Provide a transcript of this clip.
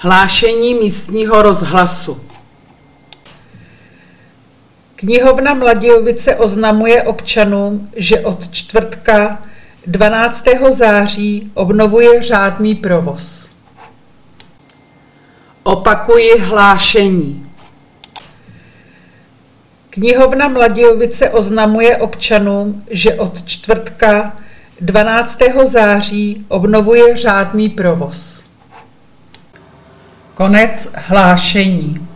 Hlášení místního rozhlasu. Knihovna Mladějovice oznamuje občanům, že od čtvrtka 12. září obnovuje řádný provoz. Opakuji hlášení. Knihovna Mladějovice oznamuje občanům, že od čtvrtka 12. září obnovuje řádný provoz. Konec hlášení.